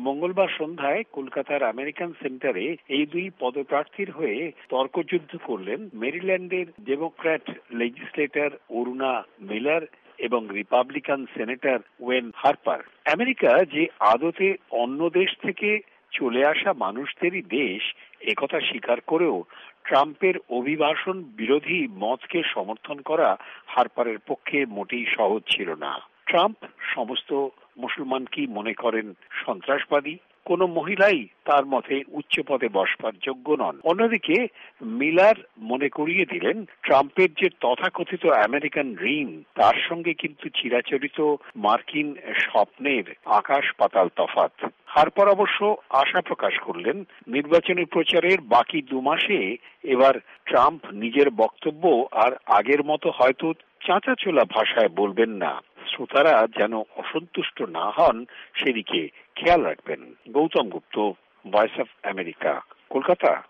মঙ্গলবার সন্ধ্যায় কলকাতার আমেরিকান সেন্টারে এই দুই পদপ্রার্থীর হয়ে তর্কযুদ্ধ করলেন মেরিল্যান্ডের ডেমোক্র্যাট লেজিসলেটর অরুণা মিলার এবং Republican senator Wayne Harper. America যে আদতে অন্য দেশ থেকে চলে আসা মানুষদেরই দেশ একথা স্বীকার করেও ট্রাম্পের অভিবাসন বিরোধী মতকে সমর্থন করা হার্পারের পক্ষে মোটেই সহজ ছিল না। ট্রাম্প সমস্ত মুসলমানকেই মনে করেন সন্ত্রাসবাদী, কোন মহিলাই তার মতে উচ্চ পদে বসবার যোগ্য নন। অন্যদিকে মিলার মনে করিয়ে দিলেন ট্রাম্পের যে তথাকথিত আমেরিকান ড্রিম তার সঙ্গে কিন্তু চিরাচরিত মার্কিন স্বপ্নের আকাশ পাতাল তফাৎ। হার্পার অবশ্য আশা প্রকাশ করলেন নির্বাচনী প্রচারের বাকি 2 মাসে এবার ট্রাম্প নিজের বক্তব্য আর আগের মতো হয়তো চাঁচাছোলা ভাষায় বলবেন না। শ্রোতারা যেন অসন্তুষ্ট না হন সেদিকে খেয়াল রাখবেন। Gautam Gupta, voice of America, Kolkata.